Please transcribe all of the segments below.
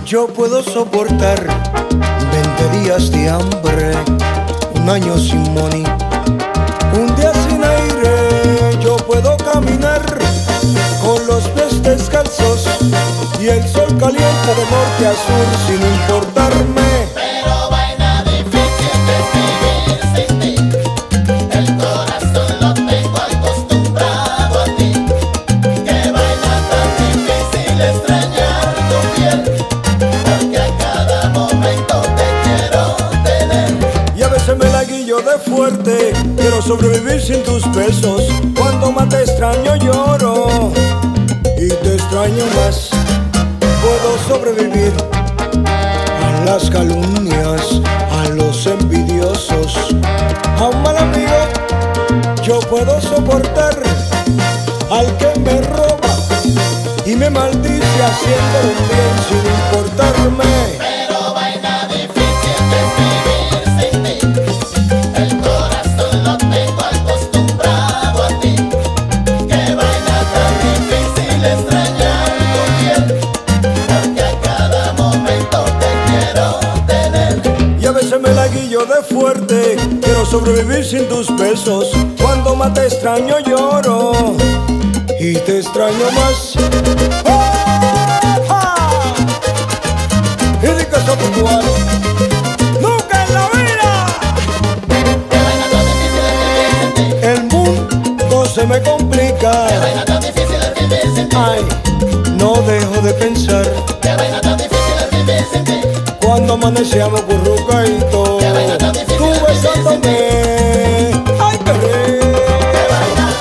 Yo puedo soportar 20 días de hambre, un año sin money, un día sin aire. Yo puedo caminar con los pies descalzos y el sol caliente de norte a sur sin importarme. Pero vaina difícil es vivir sin ti. El corazón lo tengo acostumbrado a ti. Qué vaina tan difícil extrañar tu piel, porque a cada momento te quiero tener. Y a veces me la guillo de fuerte, quiero sobrevivir sin tus besos. Cuando más te extraño lloro y te extraño más. Puedo sobrevivir a las calumnias, a los envidiosos, a un mal amigo. Yo puedo soportar al que me roba y me maldice haciendo un bien sin importarme. Pero vaina difícil es vivir sin ti. El corazón lo tengo acostumbrado a ti. Qué vaina tan difícil extrañar tu piel, porque a cada momento te quiero tener. Y a veces me la guillo de fuerte, quiero sobrevivir sin tus besos. Cuando más te extraño lloro y te extraño más. ¡Oh! Y di que soy puntual. ¡Nunca en la vida! Qué vaina tan difícil es vivir sin ti. El mundo se me complica. Qué vaina tan difícil es vivir sin ti. Ay, no dejo de pensar Qué vaina tan difícil es vivir sin ti. cuando amanecíamos currucaíto, Qué vaina tan difícil tú es vivir sin besándome. Ay, qué Qué vaina.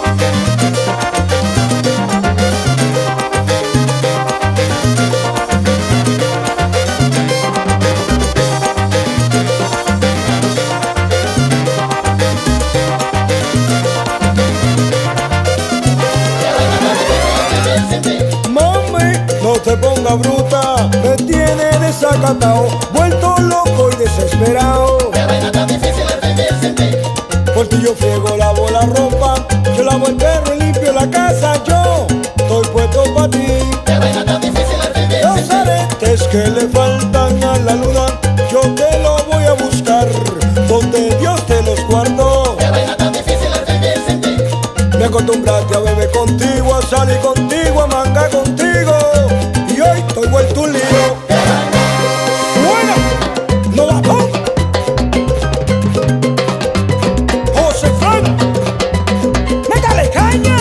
Mami, no te pongas bruta, me tiene desacatado, vuelto loco y desesperado. Qué vaina tan difícil es vivir sin ti. Por ti yo friego, lavo la ropa, yo lavo el perro y limpio la casa. Yo estoy puesto pa' ti. Qué vaina tan difícil es vivir Los sin ti. aretes que le faltan a la luna, yo te los voy a buscar, donde Dios te los guardó. Qué vaina tan difícil es vivir sin ti. Me acostumbraste a beber contigo, a salir contigo, a mangar contigo, y hoy estoy vuelto un lío. Buena, no la pongo. José Frank, métale caña.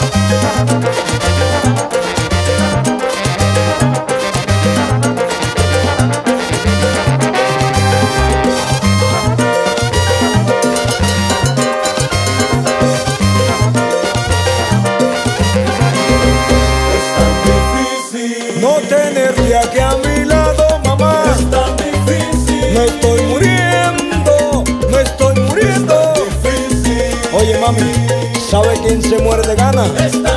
No tenerte aquí a mi lado, mamá. Es tan difícil. Me estoy muriendo, me estoy muriendo. Difícil. Oye, mami, ¿sabe quién se muere de ganas? Es